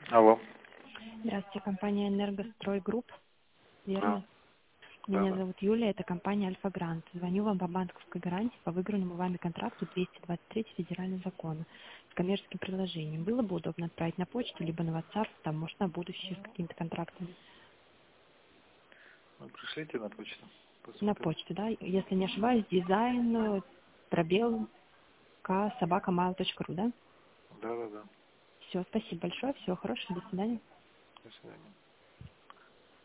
Алло. Здравствуйте, компания «Энергострой Групп». Да, Верно? да, Меня да. зовут Юлия, это компания «Альфа-Грант». Звоню вам по банковской гарантии по выигранному вами контракту 223 федерального закона с коммерческим предложением. Было бы удобно отправить на почту, либо на WhatsApp, там, может, на будущее с какими-то контрактами. Ну, пришлите на почту. На Посмотрю. почту, да? Если не ошибаюсь, дизайн, пробел, собакамайл.ру, да? Да, да, да. Все, спасибо большое, всего хорошего, до свидания. До свидания.